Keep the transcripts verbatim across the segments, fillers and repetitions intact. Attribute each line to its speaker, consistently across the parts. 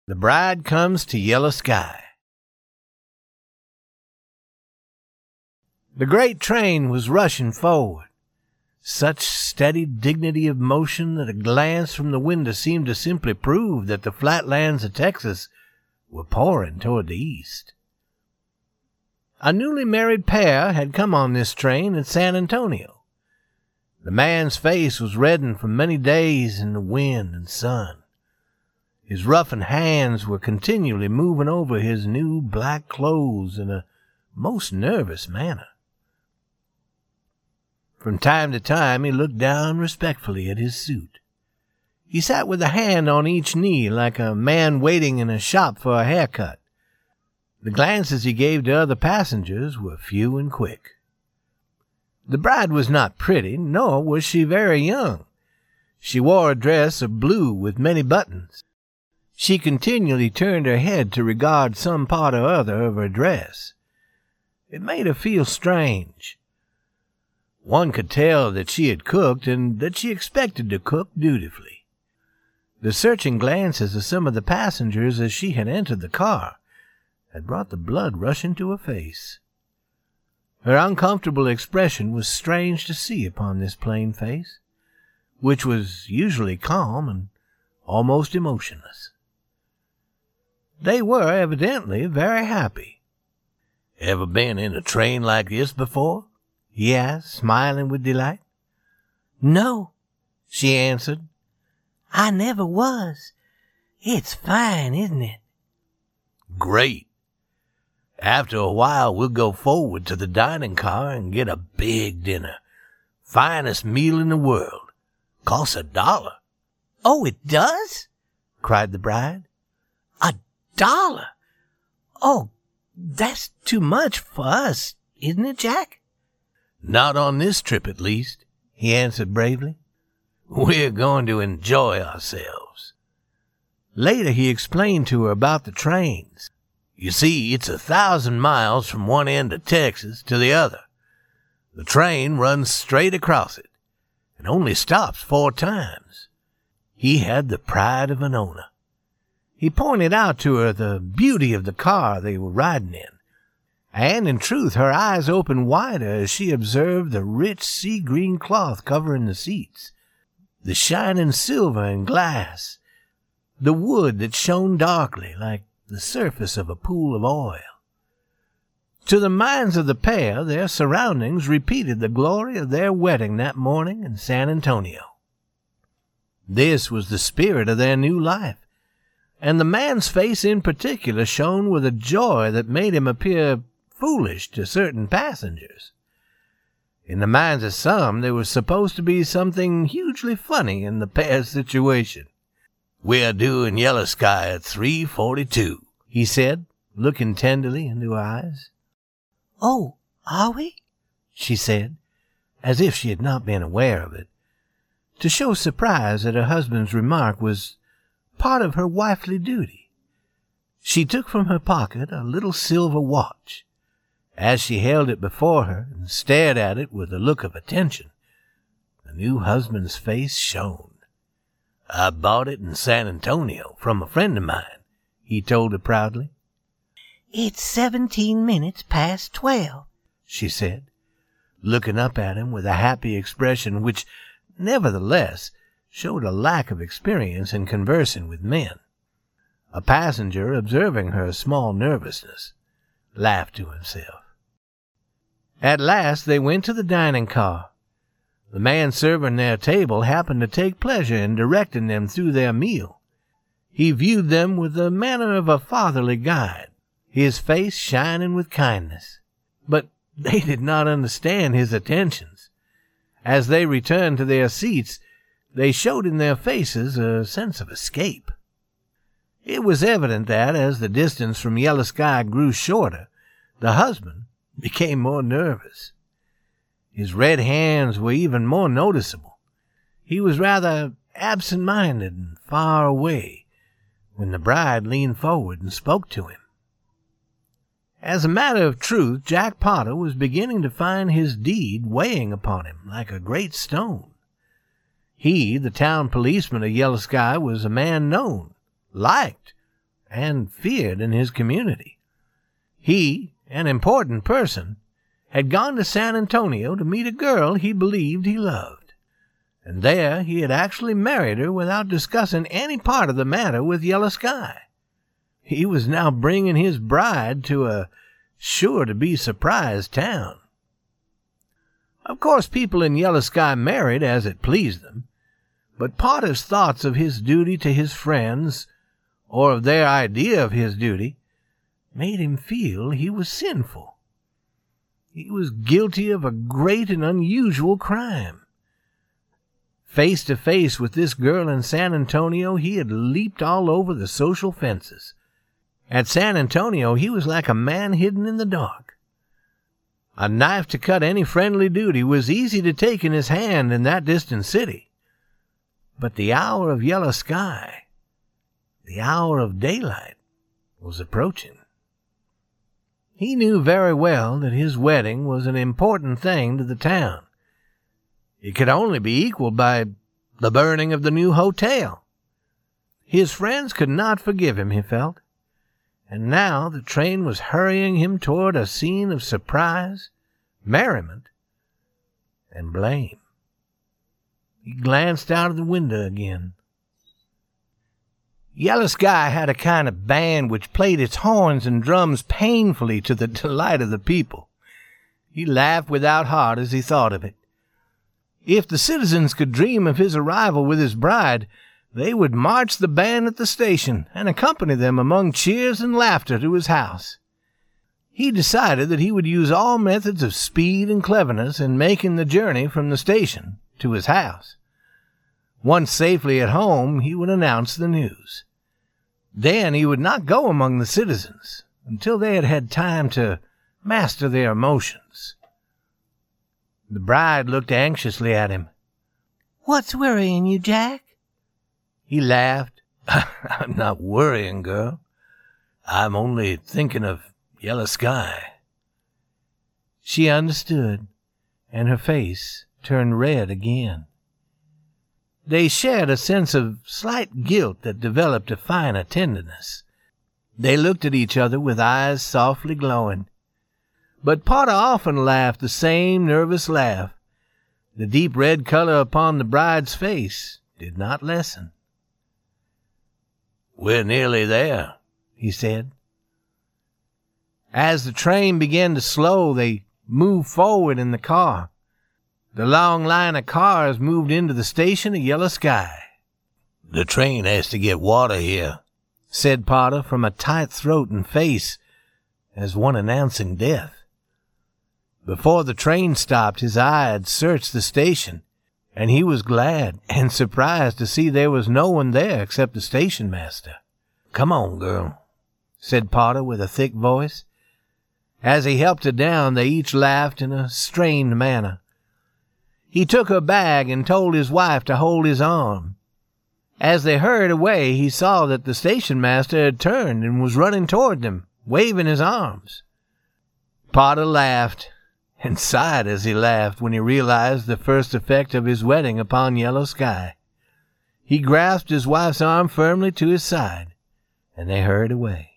Speaker 1: The bride comes to Yellow Sky. The great train was rushing forward. Such steady dignity of motion that a glance from the window seemed to simply prove that the flatlands of Texas were pouring toward the east. A newly married pair had come on this train at San Antonio. The man's face was reddened from many days in the wind and sun. His roughened hands were continually moving over his new black clothes in a most nervous manner. From time to time he looked down respectfully at his suit. He sat with a hand on each knee like a man waiting in a shop for a haircut. The glances he gave to other passengers were few and quick. The bride was not pretty, nor was she very young. She wore a dress of blue with many buttons. She continually turned her head to regard some part or other of her dress. It made her feel strange. One could tell that she had cooked, and that she expected to cook dutifully. The searching glances of some of the passengers as she had entered the car had brought the blood rushing to her face. Her uncomfortable expression was strange to see upon this plain face, which was usually calm and almost emotionless. They were evidently very happy. "Ever been in a train like this before?" he asked, smiling with delight. "No," she answered. "I never was. It's fine, isn't it?" "Great. After a while we'll go forward to the dining car and get a big dinner. Finest meal in the world. Costs a dollar." "Oh, it does?" cried the bride. "A dollar? Oh, that's too much for us, isn't it, Jack?" "Not on this trip, at least," he answered bravely. "We're going to enjoy ourselves." Later he explained to her about the trains. You see, it's a thousand miles from one end of Texas to the other. The train runs straight across it, and only stops four times. He had the pride of an owner. He pointed out to her the beauty of the car they were riding in, and in truth her eyes opened wider as she observed the rich sea-green cloth covering the seats, the shining silver and glass, the wood that shone darkly like the surface of a pool of oil. To the minds of the pair, their surroundings repeated the glory of their wedding that morning in San Antonio. This was the spirit of their new life, and the man's face in particular shone with a joy that made him appear foolish to certain passengers. In the minds of some, there was supposed to be something hugely funny in the pair's situation. "We're due in Yellow Sky at three forty-two, he said, looking tenderly into her eyes. "Oh, are we?" she said, as if she had not been aware of it. To show surprise at her husband's remark was part of her wifely duty. She took from her pocket a little silver watch. As she held it before her and stared at it with a look of attention, the new husband's face shone. "I bought it in San Antonio from a friend of mine," he told her proudly. "It's seventeen minutes past twelve," she said, looking up at him with a happy expression which, nevertheless, showed a lack of experience in conversing with men. A passenger, observing her small nervousness, laughed to himself. At last they went to the dining car. The man serving their table happened to take pleasure in directing them through their meal. He viewed them with the manner of a fatherly guide, his face shining with kindness. But they did not understand his attentions. As they returned to their seats, they showed in their faces a sense of escape. It was evident that, as the distance from Yellow Sky grew shorter, the husband became more nervous. His red hands were even more noticeable. He was rather absent-minded and far away when the bride leaned forward and spoke to him. As a matter of truth, Jack Potter was beginning to find his deed weighing upon him like a great stone. He, the town policeman of Yellow Sky, was a man known, liked, and feared in his community. He, an important person, had gone to San Antonio to meet a girl he believed he loved, and there he had actually married her without discussing any part of the matter with Yellow Sky. He was now bringing his bride to a sure-to-be-surprise town. Of course, people in Yellow Sky married as it pleased them, but Potter's thoughts of his duty to his friends, or of their idea of his duty, made him feel he was sinful. He was guilty of a great and unusual crime. Face to face with this girl in San Antonio, he had leaped all over the social fences. At San Antonio, he was like a man hidden in the dark. A knife to cut any friendly duty was easy to take in his hand in that distant city. But the hour of Yellow Sky, the hour of daylight, was approaching. He knew very well that his wedding was an important thing to the town. It could only be equaled by the burning of the new hotel. His friends could not forgive him, he felt. And now the train was hurrying him toward a scene of surprise, merriment, and blame. He glanced out of the window again. Yellow Sky had a kind of band which played its horns and drums painfully to the delight of the people. He laughed without heart as he thought of it. If the citizens could dream of his arrival with his bride, they would march the band at the station and accompany them among cheers and laughter to his house. He decided that he would use all methods of speed and cleverness in making the journey from the station to his house. Once safely at home, he would announce the news. Then he would not go among the citizens until they had had time to master their emotions. The bride looked anxiously at him. "What's worrying you, Jack?" He laughed. "I'm not worrying, girl. I'm only thinking of Yellow Sky." She understood, and her face turned red again. They shared a sense of slight guilt that developed a finer tenderness. They looked at each other with eyes softly glowing. But Potter often laughed the same nervous laugh. The deep red color upon the bride's face did not lessen. "We're nearly there," he said. As the train began to slow, they moved forward in the car. The long line of cars moved into the station of Yellow Sky. "The train has to get water here," said Potter from a tight throat and face, as one announcing death. Before the train stopped, his eye had searched the station, and he was glad and surprised to see there was no one there except the station master. "Come on, girl," said Potter with a thick voice. As he helped her down, they each laughed in a strained manner. He took her bag and told his wife to hold his arm. As they hurried away, he saw that the station master had turned and was running toward them, waving his arms. Potter laughed, and sighed as he laughed when he realized the first effect of his wedding upon Yellow Sky. He grasped his wife's arm firmly to his side, and they hurried away.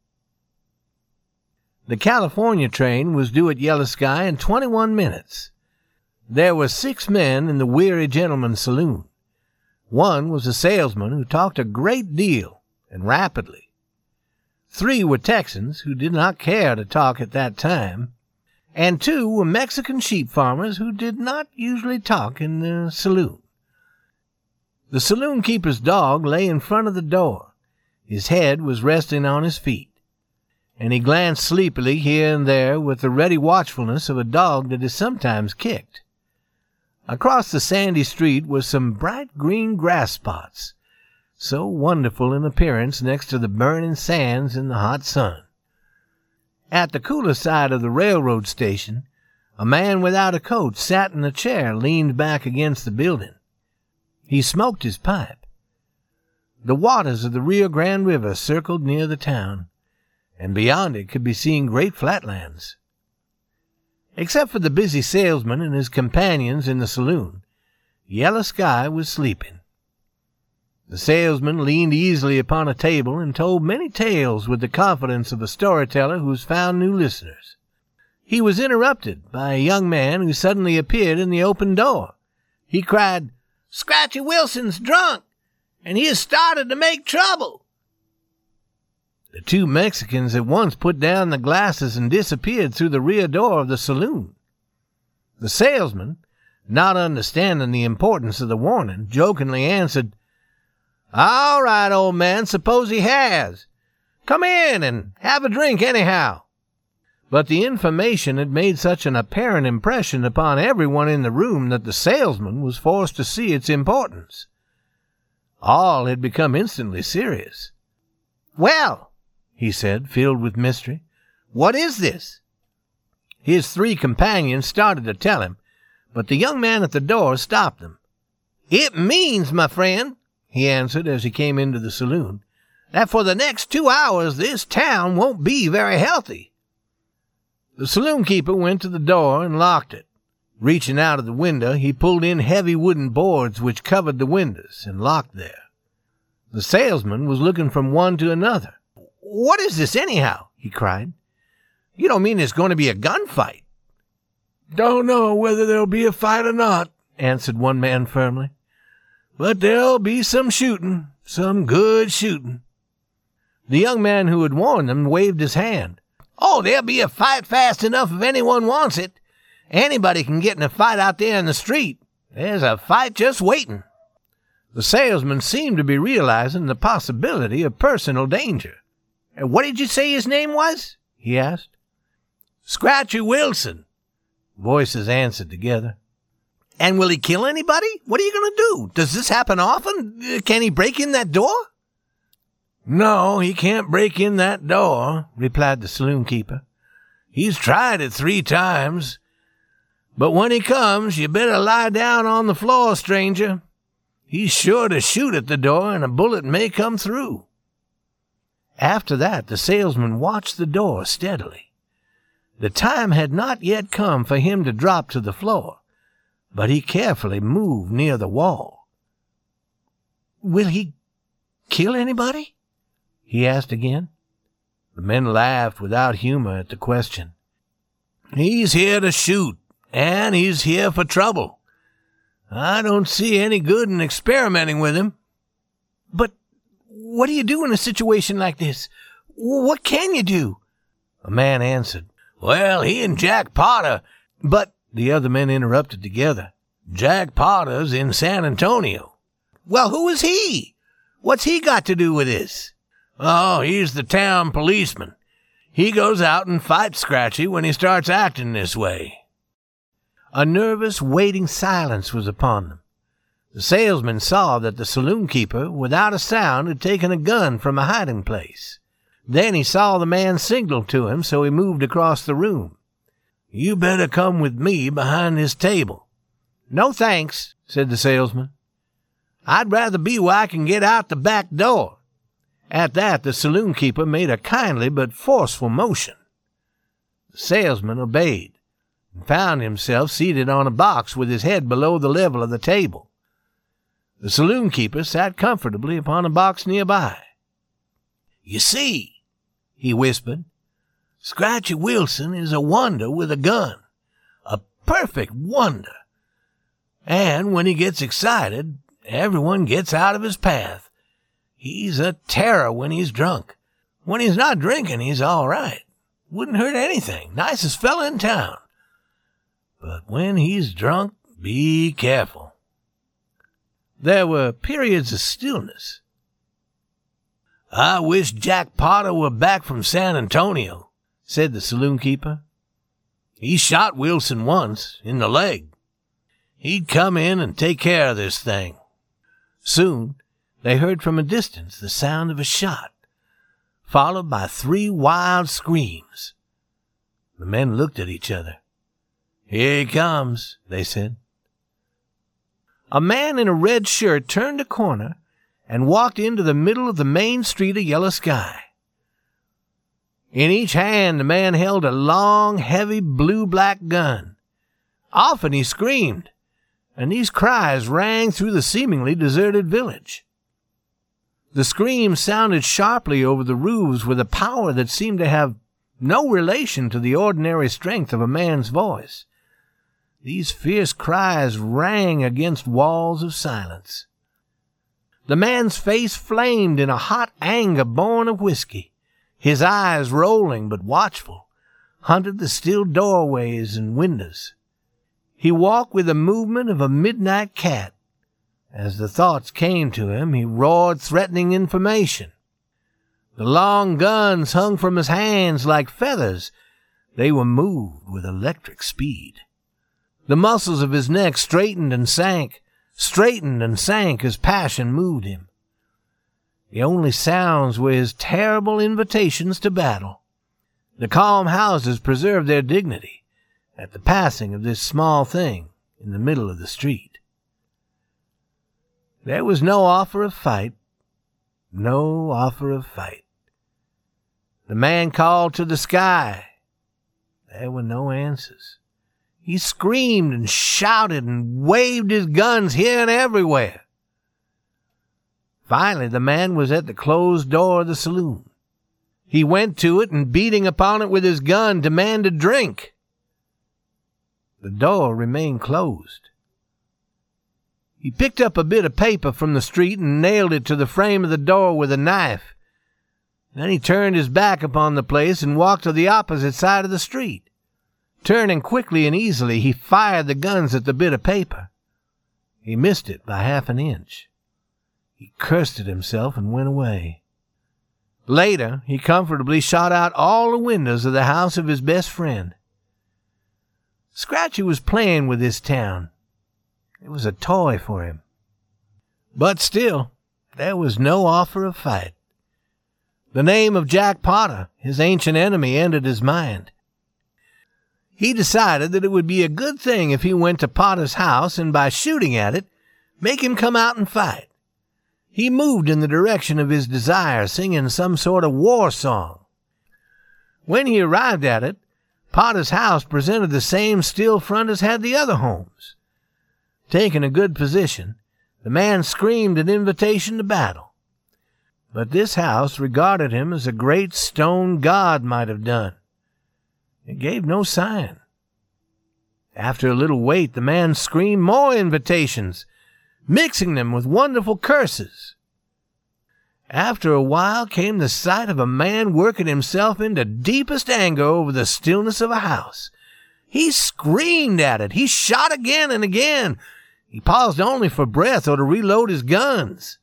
Speaker 1: The California train was due at Yellow Sky in twenty-one minutes. There were six men in the Weary Gentleman's saloon. One was a salesman who talked a great deal and rapidly. Three were Texans who did not care to talk at that time, and two were Mexican sheep farmers who did not usually talk in the saloon. The saloon keeper's dog lay in front of the door. His head was resting on his feet, and he glanced sleepily here and there with the ready watchfulness of a dog that is sometimes kicked. Across the sandy street were some bright green grass spots, so wonderful in appearance next to the burning sands in the hot sun. At the cooler side of the railroad station, a man without a coat sat in a chair leaned back against the building. He smoked his pipe. The waters of the Rio Grande River circled near the town, and beyond it could be seen great flatlands. Except for the busy salesman and his companions in the saloon, Yellow Sky was sleeping. The The salesman leaned easily upon a table and told many tales with the confidence of a storyteller who has found new listeners. He was interrupted by a young man who suddenly appeared in the open door. He cried, "Scratchy Wilson's drunk, and he has started to make trouble." The two Mexicans at once put down the glasses and disappeared through the rear door of the saloon. The salesman, not understanding the importance of the warning, jokingly answered, "All right, old man, suppose he has. Come in and have a drink anyhow." But the information had made such an apparent impression upon everyone in the room that the salesman was forced to see its importance. All had become instantly serious. "Well," he said, filled with mystery, "what is this?" His three companions started to tell him, but the young man at the door stopped them. "It means, my friend," he answered as he came into the saloon, "that for the next two hours this town won't be very healthy." The saloon-keeper went to the door and locked it. Reaching out of the window, he pulled in heavy wooden boards which covered the windows and locked there. The salesman was looking from one to another. "What is this, anyhow?" he cried. "You don't mean there's going to be a gunfight?" "Don't know whether there'll be a fight or not," answered one man firmly. "But there'll be some shooting, some good shooting." The young man who had warned them waved his hand. "Oh, there'll be a fight fast enough if anyone wants it. Anybody can get in a fight out there in the street. There's a fight just waiting." The salesman seemed to be realizing the possibility of personal danger. "What did you say his name was?" he asked. "Scratchy Wilson," voices answered together. "And will he kill anybody? What are you going to do? Does this happen often? Can he break in that door?" "No, he can't break in that door," replied the saloon-keeper. "He's tried it three times. But when he comes, you better lie down on the floor, stranger. He's sure to shoot at the door, and a bullet may come through." After that, the salesman watched the door steadily. The time had not yet come for him to drop to the floor, but he carefully moved near the wall. "Will he kill anybody?" he asked again. The men laughed without humor at the question. "He's here to shoot, and he's here for trouble. I don't see any good in experimenting with him." "But what do you do in a situation like this? What can you do?" A man answered, "Well, he and Jack Potter—" But the other men interrupted together. "Jack Potter's in San Antonio." "Well, who is he? What's he got to do with this?" "Oh, he's the town policeman. He goes out and fights Scratchy when he starts acting this way." A nervous, waiting silence was upon them. The salesman saw that the saloon-keeper, without a sound, had taken a gun from a hiding place. Then he saw the man signal to him, so he moved across the room. "You better come with me behind this table." "No, thanks," said the salesman. "I'd rather be where I can get out the back door." At that, the saloon-keeper made a kindly but forceful motion. The salesman obeyed, and found himself seated on a box with his head below the level of the table. The saloon-keeper sat comfortably upon a box nearby. "You see," he whispered, "Scratchy Wilson is a wonder with a gun, a perfect wonder. And when he gets excited, everyone gets out of his path. He's a terror when he's drunk. When he's not drinking, he's all right. Wouldn't hurt anything. Nicest fella in town. But when he's drunk, be careful." There were periods of stillness. "I wish Jack Potter were back from San Antonio," said the saloon-keeper. "He shot Wilson once, in the leg. He'd come in and take care of this thing." Soon they heard from a distance the sound of a shot, followed by three wild screams. The men looked at each other. "Here he comes," they said. A man in a red shirt turned a corner and walked into the middle of the main street of Yellow Sky. In each hand the man held a long, heavy, blue-black gun. Often he screamed, and these cries rang through the seemingly deserted village. The screams sounded sharply over the roofs with a power that seemed to have no relation to the ordinary strength of a man's voice. These fierce cries rang against walls of silence. The man's face flamed in a hot anger born of whiskey. His eyes, rolling but watchful, hunted the still doorways and windows. He walked with the movement of a midnight cat. As the thoughts came to him, he roared threatening information. The long guns hung from his hands like feathers. They were moved with electric speed. The muscles of his neck straightened and sank, straightened and sank as passion moved him. The only sounds were his terrible invitations to battle. The calm houses preserved their dignity at the passing of this small thing in the middle of the street. There was no offer of fight, no offer of fight. The man called to the sky. There were no answers. He screamed and shouted and waved his guns here and everywhere. Finally, the man was at the closed door of the saloon. He went to it and, beating upon it with his gun, demanded drink. The door remained closed. He picked up a bit of paper from the street and nailed it to the frame of the door with a knife. Then he turned his back upon the place and walked to the opposite side of the street. Turning quickly and easily, he fired the guns at the bit of paper. He missed it by half an inch. He cursed at himself and went away. Later, he comfortably shot out all the windows of the house of his best friend. Scratchy was playing with this town. It was a toy for him. But still, there was no offer of fight. The name of Jack Potter, his ancient enemy, entered his mind. He decided that it would be a good thing if he went to Potter's house and, by shooting at it, make him come out and fight. He moved in the direction of his desire, singing some sort of war song. When he arrived at it, Potter's house presented the same still front as had the other homes. Taking a good position, the man screamed an invitation to battle. But this house regarded him as a great stone god might have done. It gave no sign. After a little wait, the man screamed more invitations, mixing them with wonderful curses. After a while came the sight of a man working himself into deepest anger over the stillness of a house. He screamed at it. He shot again and again. He paused only for breath or to reload his guns.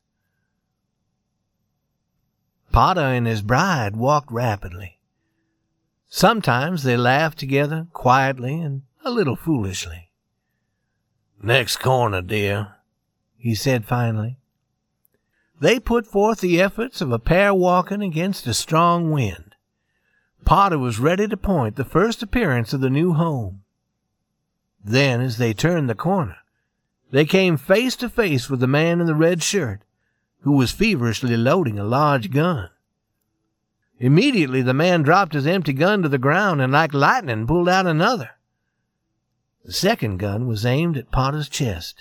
Speaker 1: Potter and his bride walked rapidly. Sometimes they laughed together, quietly and a little foolishly. "Next corner, dear," he said finally. They put forth the efforts of a pair walking against a strong wind. Potter was ready to point the first appearance of the new home. Then, as they turned the corner, they came face to face with the man in the red shirt, who was feverishly loading a large gun. Immediately the man dropped his empty gun to the ground and like lightning pulled out another. The second gun was aimed at Potter's chest.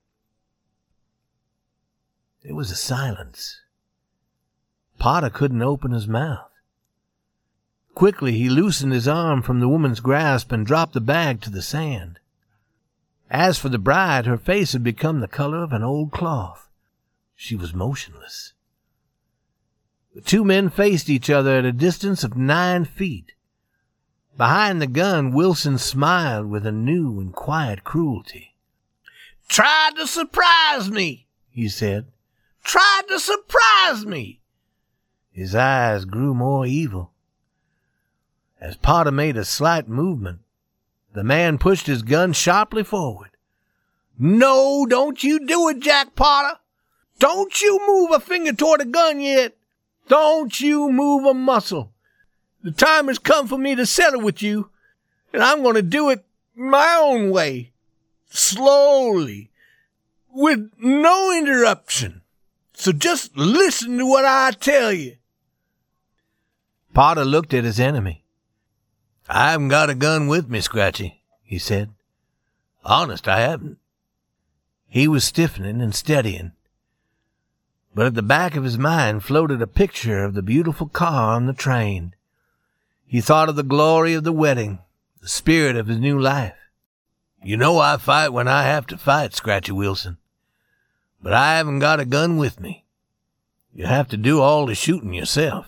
Speaker 1: There was a silence. Potter couldn't open his mouth. Quickly he loosened his arm from the woman's grasp and dropped the bag to the sand. As for the bride, her face had become the color of an old cloth. She was motionless. The two men faced each other at a distance of nine feet. Behind the gun, Wilson smiled with a new and quiet cruelty. "Tried to surprise me," he said. "Tried to surprise me." His eyes grew more evil. As Potter made a slight movement, the man pushed his gun sharply forward. "No, don't you do it, Jack Potter. Don't you move a finger toward a gun yet. Don't you move a muscle. The time has come for me to settle with you, and I'm going to do it my own way, slowly, with no interruption. So just listen to what I tell you." Potter looked at his enemy. "I haven't got a gun with me, Scratchy," he said. "Honest, I haven't." He was stiffening and steadying. But at the back of his mind floated a picture of the beautiful car on the train. He thought of the glory of the wedding, the spirit of his new life. You know I fight when I have to fight, Scratchy Wilson. But I haven't got a gun with me. You have to do all the shooting yourself.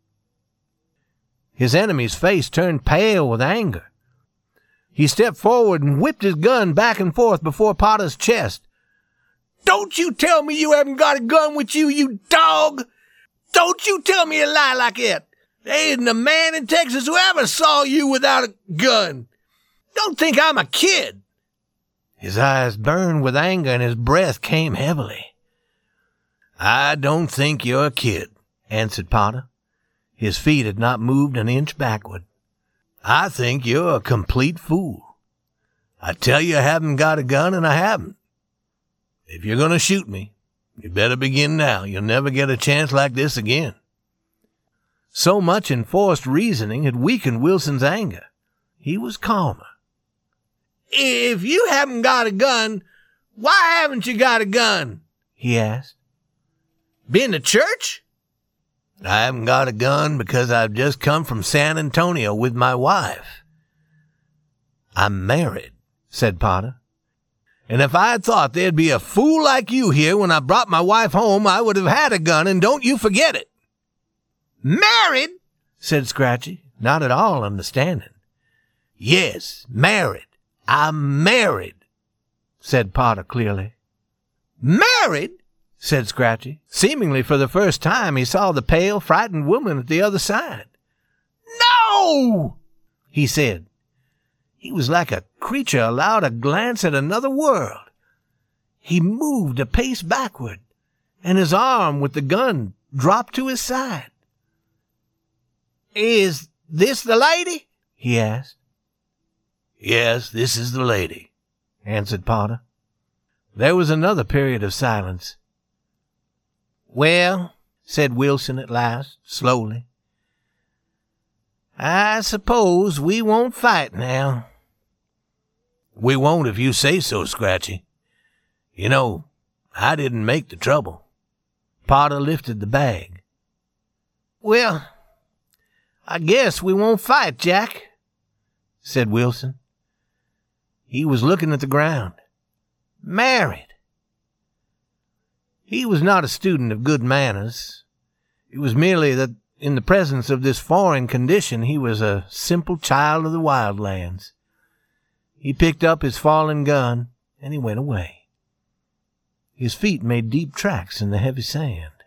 Speaker 1: His enemy's face turned pale with anger. He stepped forward and whipped his gun back and forth before Potter's chest. Don't you tell me you haven't got a gun with you, you dog! Don't you tell me a lie like that! There isn't a man in Texas who ever saw you without a gun! Don't think I'm a kid! His eyes burned with anger and his breath came heavily. I don't think you're a kid, answered Potter. His feet had not moved an inch backward. I think you're a complete fool. I tell you I haven't got a gun, and I haven't. If you're going to shoot me, you better begin now. You'll never get a chance like this again. So much enforced reasoning had weakened Wilson's anger. He was calmer. If you haven't got a gun, why haven't you got a gun? He asked. Been to church? I haven't got a gun because I've just come from San Antonio with my wife. I'm married, said Potter. And if I had thought there'd be a fool like you here when I brought my wife home, I would have had a gun, and don't you forget it. Married? Said Scratchy, not at all understanding. Yes, married. I'm married, said Potter clearly. Married? Said Scratchy. Seemingly for the first time he saw the pale, frightened woman at the other side. No! He said. He was like a creature allowed a glance at another world. He moved a pace backward, and his arm with the gun dropped to his side. Is this the lady? He asked. Yes, this is the lady, answered Potter. There was another period of silence. Well, said Wilson at last, slowly, I suppose we won't fight now. We won't if you say so, Scratchy. You know, I didn't make the trouble. Potter lifted the bag. Well, I guess we won't fight, Jack, said Wilson. He was looking at the ground. Married. He was not a student of good manners. It was merely that in the presence of this foreign condition he was a simple child of the wild lands. He picked up his fallen gun, and he went away. His feet made deep tracks in the heavy sand.